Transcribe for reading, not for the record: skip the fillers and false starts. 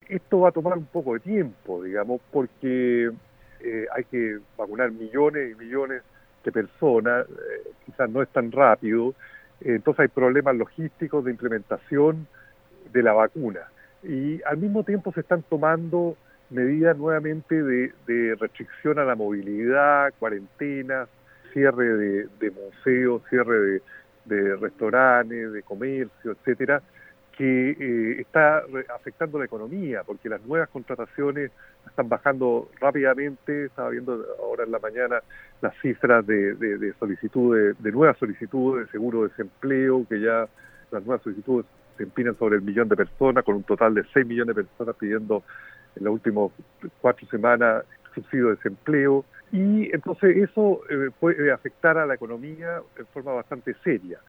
Esto va a tomar un poco de tiempo, digamos, porque hay que vacunar millones y millones de personas, quizás no es tan rápido, entonces hay problemas logísticos de implementación de la vacuna. Y al mismo tiempo se están tomando medidas nuevamente de restricción a la movilidad, cuarentenas, cierre de museos, cierre de restaurantes, de comercio, etcétera, que está afectando la economía, porque las nuevas contrataciones están bajando rápidamente. Estaba viendo ahora en la mañana las cifras de solicitudes, de nuevas solicitudes de seguro de desempleo, que ya las nuevas solicitudes se empinan sobre el 1.000.000 de personas, con un total de 6 millones de personas pidiendo en las últimas 4 semanas subsidio de desempleo. Y entonces eso puede afectar a la economía en forma bastante seria.